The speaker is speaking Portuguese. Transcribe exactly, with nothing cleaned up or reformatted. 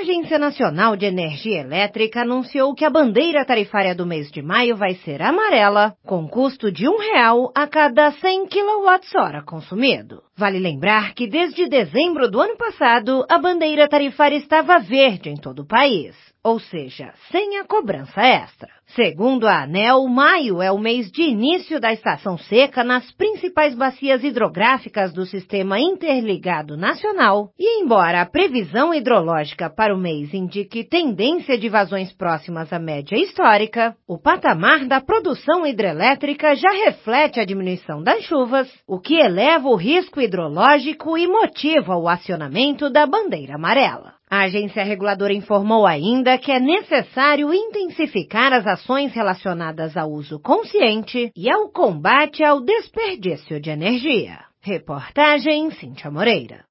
Agência Nacional de Energia Elétrica anunciou que a bandeira tarifária do mês de maio vai ser amarela, com custo de um real a cada cem quilowatt-hora consumido. Vale lembrar que desde dezembro do ano passado, a bandeira tarifária estava verde em todo o país, ou seja, sem a cobrança extra. Segundo a ANEEL, maio é o mês de início da estação seca nas principais bacias hidrográficas do Sistema Interligado Nacional e, embora a previsão hidrológica para o mês indique tendência de vazões próximas à média histórica, o patamar da produção hidrelétrica já reflete a diminuição das chuvas, o que eleva o risco hidrológico e motiva o acionamento da bandeira amarela. A agência reguladora informou ainda que é necessário intensificar as ações relacionadas ao uso consciente e ao combate ao desperdício de energia. Reportagem Cíntia Moreira.